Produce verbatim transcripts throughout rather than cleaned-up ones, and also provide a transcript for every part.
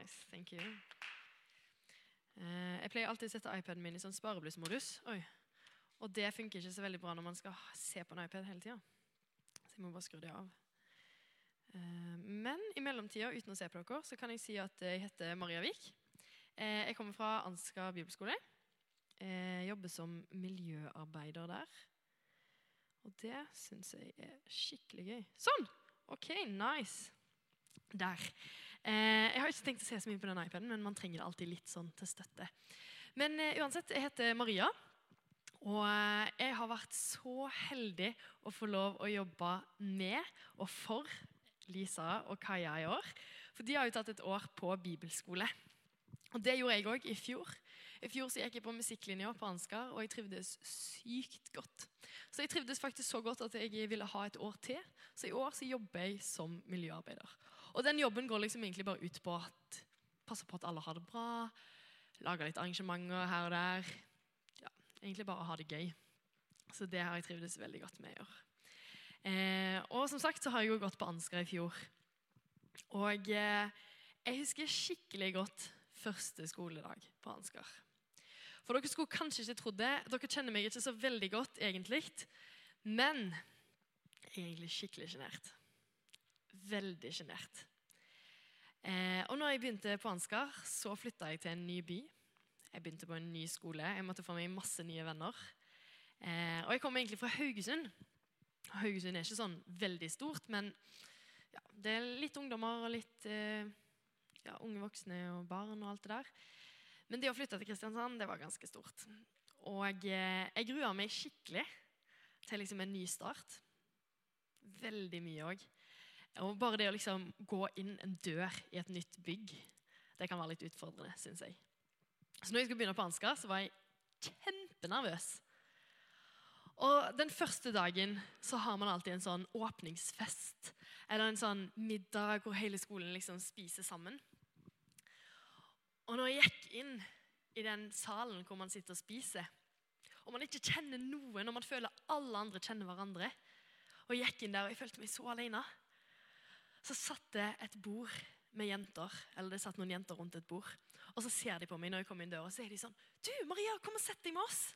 Nice, thank you. Uh, jeg pleier alltid å sette iPaden min i sånn spareblussmodus. Oi. Og det funker ikke så veldig bra når man skal se på en iPad hele tiden. Så jeg må bare skru det av. Uh, men i mellomtiden, uten å se på dere, så kan jeg si at jeg heter Maria Vik. Uh, jeg kommer fra Ansgar Bibelskole. Jeg jobber som miljøarbeider der. Og det synes jeg er skikkelig gøy. Sånn! Ok, nice. Der. Eh, jeg har ikke tenkt å se så mye på den iPaden, men man trenger det alltid litt sånn til støtte. Men eh, uansett, jeg heter Maria, og eh, jeg har vært så heldig å få lov å jobbe med og for Lisa og Kaja i år. For de har jo tatt et år på bibelskole. Og det gjorde jeg også i fjor. I fjor så gikk jeg på musikklinja på Ansgar, og jeg trivdes sykt godt. Så jeg trivdes faktisk så godt at jeg ville ha et år til. Så i år så jobber jeg som miljøarbeider. Og den jobben går liksom egentlig bare ut på at passe på at alle har det bra, lage litt arrangementer her og der. Ja, egentlig bare ha det gøy. Så det har jeg trivdes veldig godt med i år. Eh, og som sagt så har jeg jo gått på Ansgar i fjor. Og eh, jeg husker skikkelig godt første skoledag på Ansgar. For dere skulle kanskje ikke trodd det. Dere kjenner meg ikke så veldig godt, egentlig. Men jeg er egentlig skikkelig genert. Veldig genert. Eh, og når jeg begynte på Ansgar, så flyttet jeg til en ny by. Jeg begynte på en ny skole. Jeg måtte få meg masse nye venner. Eh, og jeg kom egentlig fra Haugesund. Haugesund er ikke sånn veldig stort, men ja, det er litt ungdommer og litt eh, ja, unge voksne og barn og alt det der. Men det å flytte til Kristiansand, det var ganske stort. Og eh, jeg gruer meg skikkelig til liksom en ny start. Veldig mye også. Og bare det å liksom gå inn en dør i et nytt bygg, det kan være litt utfordrende, synes jeg. Så når jeg skulle begynne på Ansgar, så var jeg kjempenervøs. Og den første dagen så har man alltid en sånn åpningsfest, eller en sånn middag hvor hele skolen liksom spiser sammen. Og når jeg gikk inn i den salen hvor man sitter og spiser, og man ikke kjenner noen, og man føler alle andre kjenner hverandre, og jeg gikk inn der og jeg følte meg så alene, så satt det et bord med jenter, eller det satt noen jenter rundt et bord, og så ser de på meg når jeg kommer inn døra, og så er de sånn, «Du, Maria, kom og sett deg med oss!»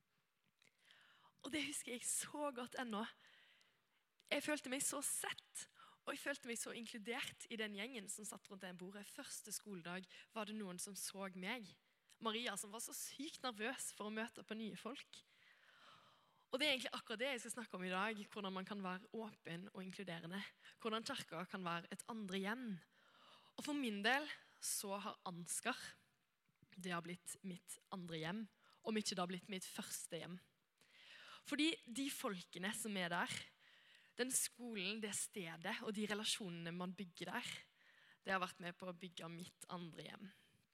Og det husker jeg så godt ennå. Jeg følte meg så sett, og jeg følte meg så inkludert i den gjengen som satt rundt det bordet. Første skoledag var det noen som så meg. Maria som var så sykt nervøs for å møte på nye folk. Og det er egentlig akkurat det jeg skal snakke om i dag, hvordan man kan være åpen og inkluderende. Hvordan kirka kan være et andre hjem. Og for min del så har Ansgar, det har blitt mitt andre hjem, om ikke det har blitt mitt første hjem. Fordi de folkene som er der, den skolen, det stedet og de relasjonene man bygger der, det har vært med på å bygge mitt andre hjem.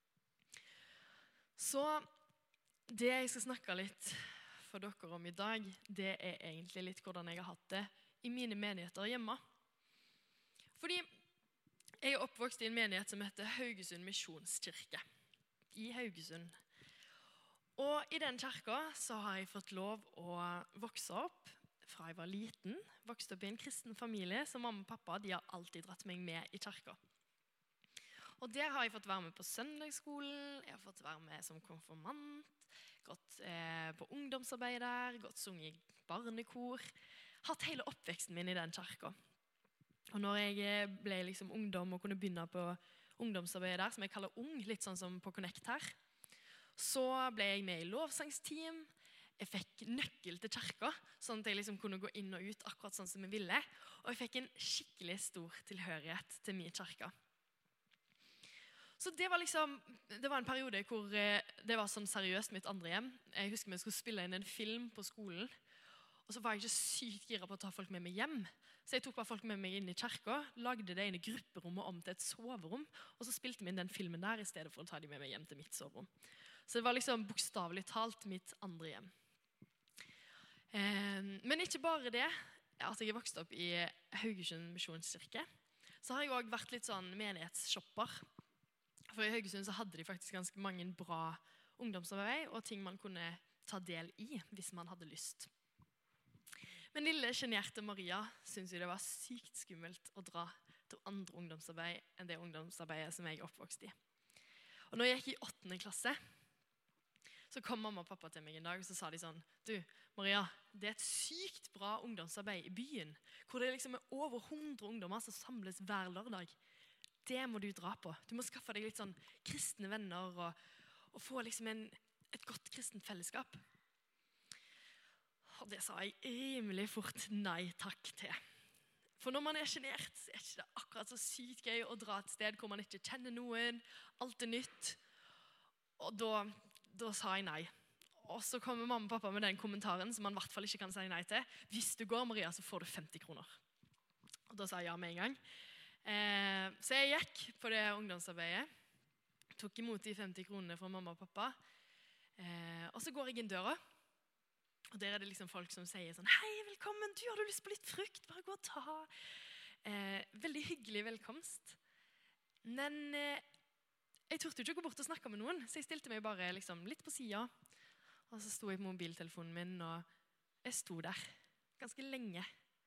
Så det jeg skal snakke litt for dere om i dag, det er egentlig litt hvordan jeg har hatt det i mine menigheter hjemme. Fordi jeg er oppvokst i en menighet som heter Haugesund Misjonskirke i Haugesund. Og i den kirka så har jeg fått lov å vokse opp fra jeg var liten, vokste opp i en kristen familie, så mamma og pappa de har alltid dratt meg med i kirka. Og der har jeg fått være med på søndagsskolen, jeg har fått være med som konfirmant, gått eh, på ungdomsarbeider, gått sunget i barnekor, hatt hele oppveksten min i den kirka. Og når jeg ble liksom ungdom og kunne begynne på ungdomsarbeidet der, som jeg kaller ung, litt sånn som på Connect her, så ble jeg med i lovsangsteam. Jeg fikk nøkkel til kirka, sånn at jeg liksom kunne gå inn og ut akkurat sånn som jeg ville. Og jeg fikk en skikkelig stor tilhørighet til min kirka. Så det var liksom, det var en periode hvor det var sånn seriøst mitt andre hjem. Jeg husker vi skulle spille inn en film på skolen, og så var jeg ikke sykt gira på å ta folk med meg hjem. Så jeg tok bare folk med meg inn i kirka, lagde det ene grupperommet om til et soverom, og så spilte vi inn den filmen der i stedet for å ta de med meg hjem til mitt soverom. Så det var liksom bokstavelig talt mitt andre hjem. Eh, men ikke bare det, at jeg er vokst opp i Haugesund Misjonskirke, så har jeg også vært litt sånn menighetsshopper. For i Haugesund så hadde de faktisk ganske mange bra ungdomsarbeid og ting man kunne ta del i hvis man hadde lyst. Men lille generte Maria synes jo det var sykt skummelt å dra til andre ungdomsarbeid enn det ungdomsarbeidet som jeg er oppvokst i. Og når jeg gikk i åttende klasse, så kom mamma og pappa til meg en dag, og så sa de sånn, du, Maria, det er et sykt bra ungdomsarbeid i byen, hvor det liksom er over hundre ungdommer som samles hver lørdag. Det må du dra på. Du må skaffe deg litt sånn kristne venner, og, og få liksom en, et godt kristent fellesskap. Og det sa jeg rimelig fort nei takk til. For når man er genert, så er det ikke akkurat så sykt gøy å dra et sted hvor man ikke kjenner noen, alt er nytt. Og da, da sa jeg nei. Og så kommer mamma og pappa med den kommentaren som man i hvert fall ikke kan si nei til. Hvis du går, Maria, så får du femti kroner. Og da sa jeg ja med en gang. Eh, så jeg gikk på det ungdomsarbeidet, tok imot de femti kronene fra mamma og pappa, eh, og så går jeg inn døra. Og der er det liksom folk som sier sånn, hei, velkommen, du har du lyst på litt frukt, bare gå og ta. Eh, veldig hyggelig velkomst. Men eh, jeg turte ikke gå bort og snakke med noen, så jeg stilte meg bare liksom litt på siden. Og så sto jeg på mobiltelefonen min, og jeg sto der ganske lenge.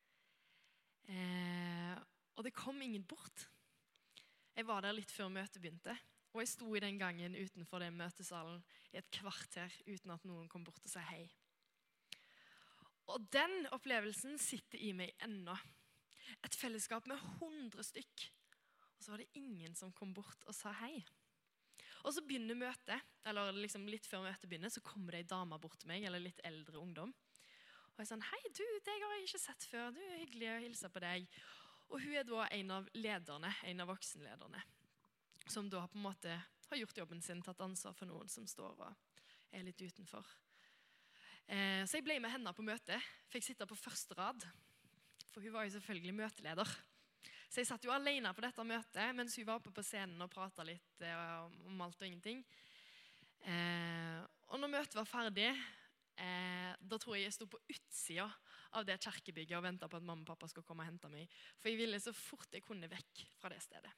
Eh, og det kom ingen bort. Jeg var der litt før møtet begynte, og jeg sto i den gangen utenfor den møtesalen i et kvarter uten at noen kom bort og sa hei. Og den opplevelsen sitter i meg ennå. Et fellesskap med hundre stykk. Og så var det ingen som kom bort og sa hei. Og så begynner møtet, eller liksom litt før møtet begynner, så kommer det en dame bort til meg, eller litt eldre ungdom. Og jeg er sånn, hei du, deg har jeg ikke sett før, du er hyggelig å hilse på deg. Og hun er da en av lederne, en av voksenlederne, som da på en måte har gjort jobben sin, tatt ansvar for noen som står og er litt utenfor. Eh, så jeg ble med henne på møtet, fikk sitte på første rad, for hun var jo selvfølgelig møteleder. Så jeg satt jo alene på dette møtet, mens hun var oppe på scenen og pratet litt eh, om alt og ingenting. Eh, og når møtet var ferdig, eh, da tror jeg jeg stod på utsiden av det kjerkebygget og ventet på at mamma og pappa skulle komme og hente meg. For jeg ville så fort jeg kunne vekk fra det stedet.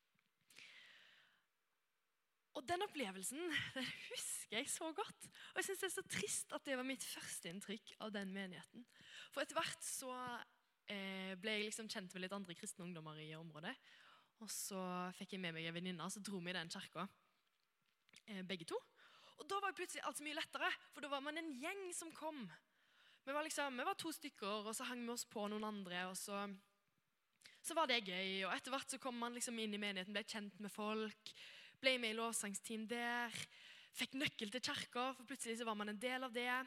Og den opplevelsen, den husker jeg så godt. Og jeg synes det er så trist at det var mitt første inntrykk av den menigheten. For etter hvert så eh, ble jeg liksom kjent med litt andre kristne ungdommer i området. Og så fikk jeg med meg en venninne, så dro vi i den kirka, eh, begge to. Og da var plutselig alt så mye lettere, for da var man en gjeng som kom. Vi var, liksom, vi var to stykker, og så hang vi oss på noen andre, og så, så var det gøy. Og etter hvert så kom man liksom inn i menigheten, ble kjent med folk, ble med i lovsangsteam der, fikk nøkkel til kirka, for plutselig så var man en del av det.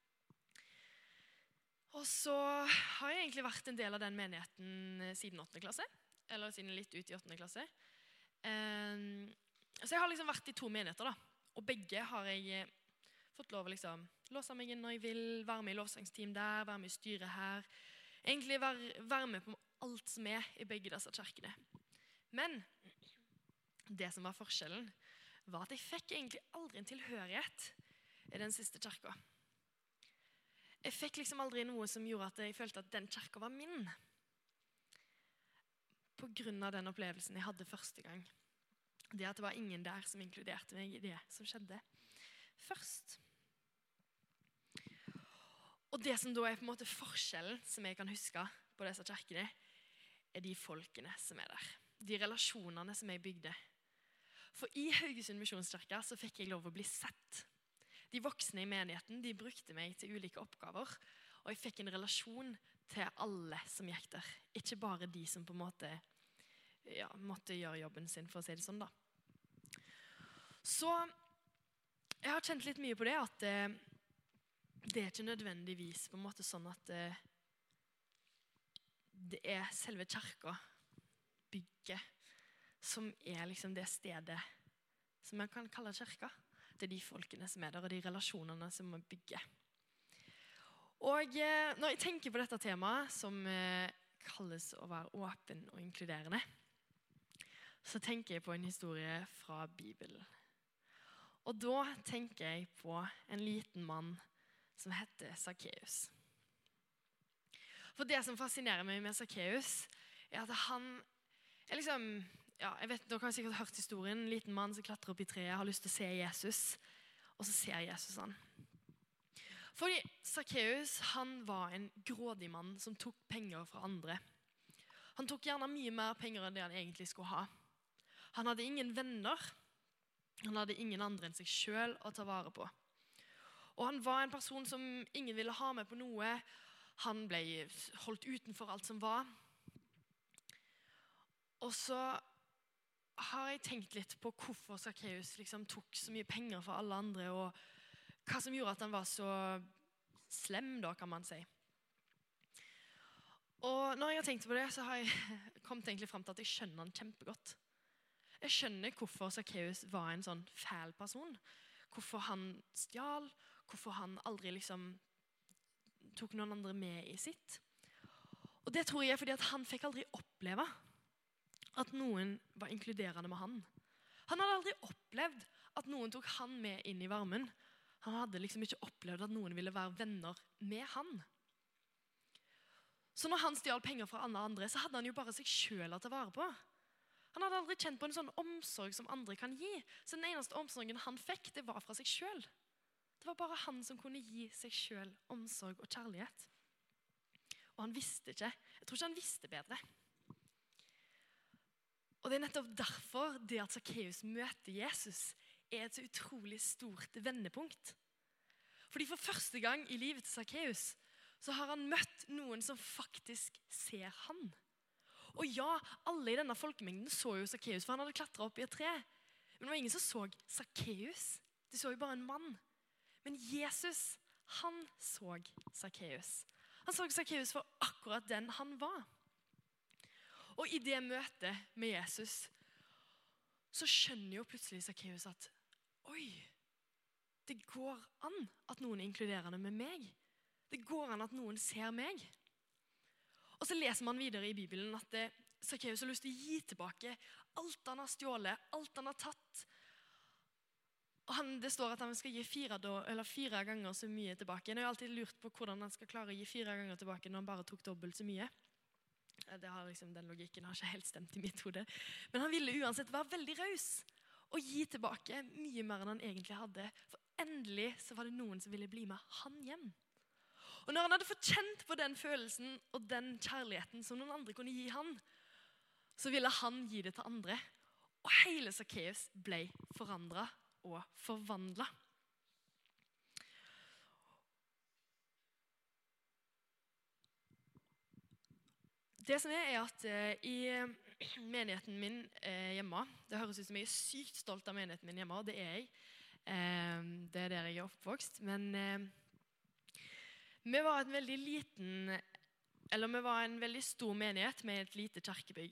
Og så har jeg egentlig vært en del av den menigheten siden åttende klasse, eller siden litt ut i åttende klasse. Um, så jeg har liksom vært i to menigheter da, og begge har jeg fått lov å liksom låse meg inn når jeg vil, være med i lovsangsteam der, være med i styret her. Egentlig være, være med på alt som er i begge disse kirkene. Men det som var forskjellen, var at jeg fikk egentlig aldri en tilhørighet i den siste kirka. Jeg fikk liksom aldri noe som gjorde at jeg følte at den kirka var min. På grunn av den opplevelsen jeg hadde første gang. Det at det var ingen der som inkluderte meg i det som skjedde først. Og det som da er på en måte forskjellen som jeg kan huske på disse kirkene, er de folkene som er der. De relasjonene som jeg bygde. For i Haugesund Misjonskirke så fikk jeg lov å bli sett. De voksne i menigheten, de brukte meg til ulike oppgaver, og jeg fikk en relasjon til alle som gikk der. Ikke bare de som på en måte ja, måtte gjøre jobben sin, for å si det sånn da. Så jeg har kjent litt mye på det, at eh, det er ikke nødvendigvis på en måte sånn at eh, det er selve kirka, bygget, som er liksom det stedet som man kan kalle kirka. Det er de folkene som er der, og de relasjonene som man bygger. Og eh, når jeg tenker på dette temaet, som eh, kalles å være åpen og inkluderende, så tenker jeg på en historie fra Bibelen. Og da tenker jeg på en liten mann som heter Zacchaeus. For det som fascinerer meg med Zacchaeus, er at han er liksom, ja, jeg vet, dere har sikkert hørt historien, en liten mann som klatrer opp i treet, har lyst til å se Jesus, og så ser Jesus han. Fordi Zacchaeus, han var en grådig mann som tok penger fra andre. Han tok gjerne mye mer penger enn det han egentlig skulle ha. Han hadde ingen venner. Han hadde ingen andre enn seg selv å ta vare på. Og han var en person som ingen ville ha med på noe. Han ble holdt utenfor alt som var. Og så har jeg tenkt litt på hvorfor Zacchaeus liksom tok så mye penger for alle andre, og hva som gjorde at han var så slem da, kan man si. Og når jeg har tenkt på det, så har jeg kommet egentlig frem til at jeg skjønner han kjempegodt. Jeg skjønner hvorfor Zacchaeus var en sånn fæl person. Hvorfor han stjal, hvorfor han aldri liksom tok noen andre med i sitt. Og det tror jeg er fordi at han fikk aldri oppleve at noen var inkluderende med han. Han hadde aldri opplevd at noen tok han med inn i varmen. Han hadde liksom ikke opplevd at noen ville være venner med han. Så når han stjal penger fra alle andre, så hadde han jo bare seg selv å ta vare på. Han hadde aldri kjent på en sånn omsorg som andre kan gi. Så den eneste omsorgen han fikk, det var fra seg selv. Det var bare han som kunne gi seg selv omsorg og kjærlighet. Og han visste ikke. Jeg tror ikke han visste bedre. Og det er nettopp derfor det at Zacchaeus møter Jesus er et så utrolig stort vendepunkt. Fordi for første gang i livet til Zacchaeus så har han møtt noen som faktisk ser han. Og ja, alle i denne folkemengden så jo Zacchaeus, for han hadde klatret opp i et tre. Men det var ingen som så Zacchaeus. De så jo bare en mann. Men Jesus, han så Zacchaeus. Han så Zacchaeus for akkurat den han var. Og i det møtet med Jesus, så skjønner jo plutselig Zacchaeus at oi, det går an at noen er inkluderende med meg. Det går an at noen ser meg. Og så leser man videre i Bibelen at Zacchaeus har lyst til å gi tilbake alt han har stjålet, alt han har tatt. Og han, det står at han skal gi fire, eller fire ganger så mye tilbake. Jeg har alltid lurt på hvordan han skal klare å gi fire ganger tilbake når han bare tok dobbelt så mye. Det har liksom, den logikken har ikke helt stemt i mitt hode. Men han ville uansett være veldig raus og gi tilbake mye mer enn han egentlig hadde. For endelig så var det noen som ville bli med han hjem. Og når han hadde fått kjent på den følelsen og den kjærligheten som noen andre kunne gi han, så ville han gi det til andre. Og hele Zacchaeus ble forandret og forvandlet. Det som er, er at eh, i menigheten min eh, hjemme, det høres ut som jeg er sykt stolt av menigheten min hjemme, og det er jeg. Eh, det er der jeg er oppvokst. Men eh, vi var en veldig liten, eller vi var en veldig stor menighet med et lite kirkebygg.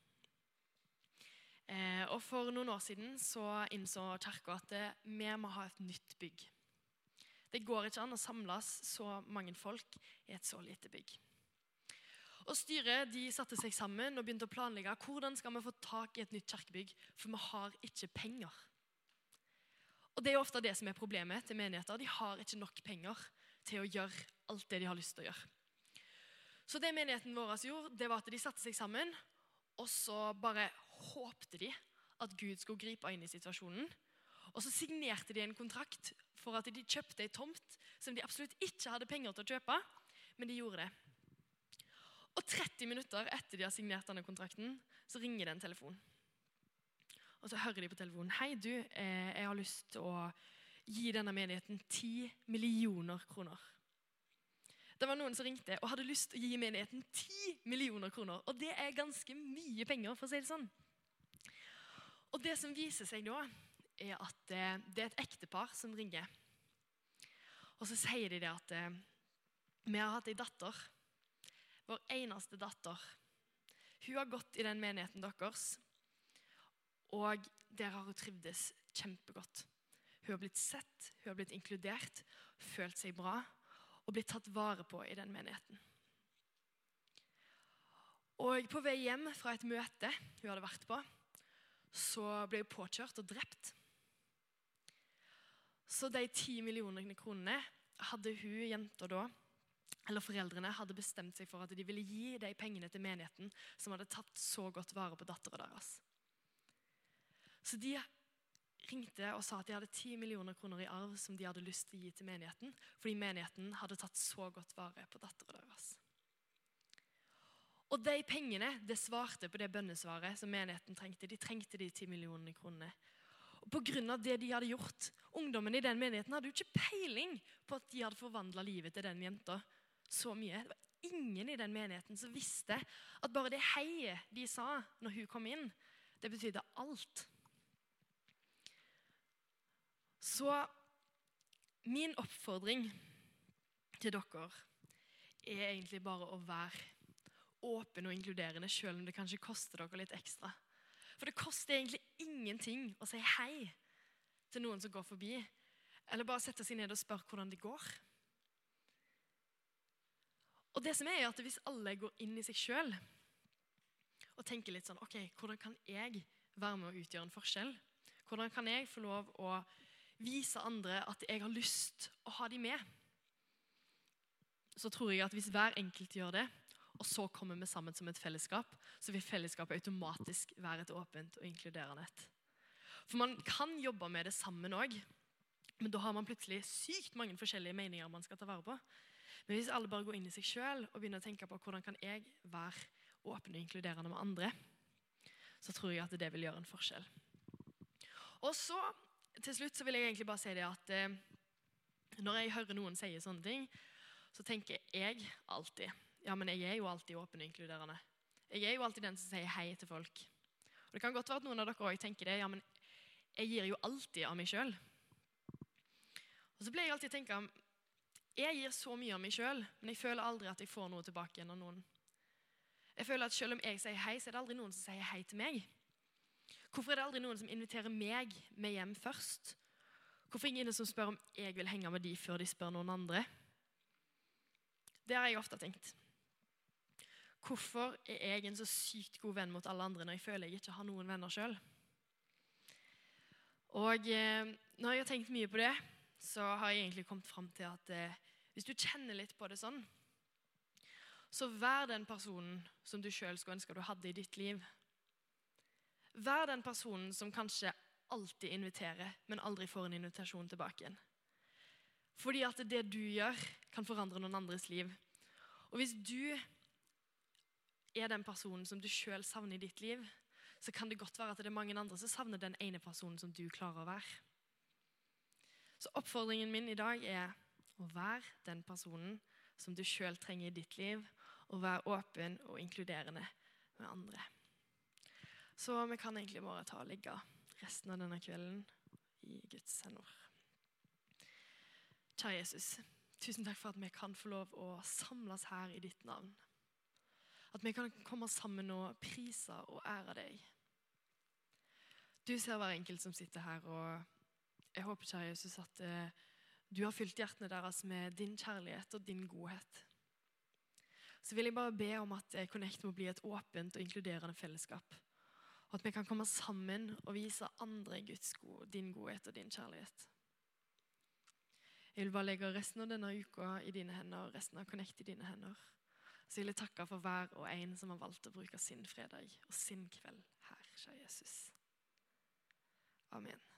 Eh, og for noen år siden så innså kirken at eh, vi må ha et nytt bygg. Det går ikke an å samles så mange folk i et så lite bygg. Og styret de satte seg sammen og begynte å planlegge hvordan skal vi få tak i et nytt kirkebygg, for vi har ikke penger. Og det er ofte det som er problemet til menigheter. De har ikke nok penger til å gjøre alt det de har lyst til å gjøre. Så det menigheten vår gjorde, det var at de satte seg sammen, og så bare håpte de at Gud skulle gripe inn i situasjonen. Og så signerte de en kontrakt for at de kjøpte en tomt som de absolutt ikke hadde penger til å kjøpe, men de gjorde det. Og tretti minutter etter de har signert denne kontrakten, så ringer det en telefon. Og så hører de på telefonen, hei du, eh, jeg har lyst til å gi denne menigheten ti millioner kroner. Det var noen som ringte og hadde lyst til å gi menigheten ti millioner kroner. Og det er ganske mye penger, for å si det sånn. Og det som viser seg da, er at eh, det er et ektepar som ringer. Og så sier de det at eh, vi har hatt en datter, vår eneste datter. Hun har gått i den menigheten deres, og der har hun trivdes kjempegodt. Hun har blitt sett, hun har blitt inkludert, følt seg bra, og blitt tatt vare på i den menigheten. Og på vei hjem fra et møte hun hadde vært på, så ble hun påkjørt og drept. Så de ti millioner kronene hadde hun, jenta da, eller foreldrene hadde bestemt seg for at de ville gi de pengene til menigheten som hadde tatt så godt vare på datteren deres. Så de ringte og sa at de hadde ti millioner kroner i arv som de hadde lyst til å gi til menigheten, fordi menigheten hadde tatt så godt vare på datteren deres. Og de pengene, det svarte på det bønnesvaret som menigheten trengte. De trengte de ti millionene kroner. Og på grunn av det de hadde gjort, ungdommen i den menigheten hadde jo ikke peiling på at de hadde forvandlet livet til den jenta så mye. Det var ingen i den menigheten som visste at bare det heiet de sa når hun kom inn, det betydde alt. Så min oppfordring til dere er egentlig bare å være åpen og inkluderende, selv om det kanskje koster dere litt ekstra. For det koster egentlig ingenting å si hei til noen som går forbi, eller bare sette seg ned og spørre hvordan det går. Og det som er, er at hvis alle går inn i seg selv og tenker litt sånn, ok, hvordan kan jeg være med å utgjøre en forskjell? Hvordan kan jeg få lov å vise andre at jeg har lyst å ha dem med? Så tror jeg at hvis hver enkelt gjør det, og så kommer vi sammen som et fellesskap, så vil fellesskapet automatisk være et åpent og inkluderende et. For man kan jobbe med det sammen også, men da har man plutselig sykt mange forskjellige meninger man skal ta vare på. Men hvis alle bare går inn i seg selv og begynner å tenke på hvordan kan jeg være åpen og inkluderende med andre, så tror jeg at det vil gjøre en forskjell. Og så, til slutt, så vil jeg egentlig bare si det at eh, når jeg hører noen si sånne ting, så tenker jeg alltid, ja, men jeg er jo alltid åpen og inkluderende. Jeg er jo alltid den som sier hei til folk. Og det kan godt være at noen av dere også tenker det, ja, men jeg gir jo alltid av meg selv. Og så ble jeg alltid tenke, jeg gir så mye av meg selv, men jeg føler aldri at jeg får noe tilbake igjen av noen. Jeg føler at selv om jeg sier hei, så er det aldri noen som sier hei til meg. Hvorfor er det aldri noen som inviterer meg med hjem først? Hvorfor er det ingen som spør om jeg vil henge med de før de spør noen andre? Det har jeg ofte tenkt. Hvorfor er jeg en så sykt god venn mot alle andre når jeg føler jeg ikke har noen venner selv? Og eh, når jeg har tenkt mye på det, så har jeg egentlig kommet frem til at eh, hvis du kjenner litt på det sånn, så vær den personen som du selv skulle ønske du hadde i ditt liv. Vær den personen som kanskje alltid inviterer, men aldri får en invitasjon tilbake igjen. Fordi at det du gjør kan forandre noen andres liv. Og hvis du er den personen som du selv savner i ditt liv, så kan det godt være at det er mange andre som savner den ene personen som du klarer å være. Så oppfordringen min i dag er å være den personen som du selv trenger i ditt liv, og være åpen og inkluderende med andre. Så vi kan egentlig bare ta og legge resten av denne kvelden i Guds hender. Kjære Jesus, tusen takk for at vi kan få lov å samles her i ditt navn. At vi kan komme sammen og prise og ære deg. Du ser hver enkelt som sitter her, og jeg håper, kjære Jesus, at eh, du har fylt hjertene deres med din kjærlighet og din godhet. Så vil jeg bare be om at Connect må bli et åpent og inkluderende fellesskap. Og at vi kan komme sammen og vise andre Guds god, din godhet og din kjærlighet. Jeg vil bare legge resten av denne uka i dine hender, og resten av Connect i dine hender. Så jeg vil takke for hver og en som har valgt å bruke sin fredag og sin kveld her, kjære Jesus. Amen.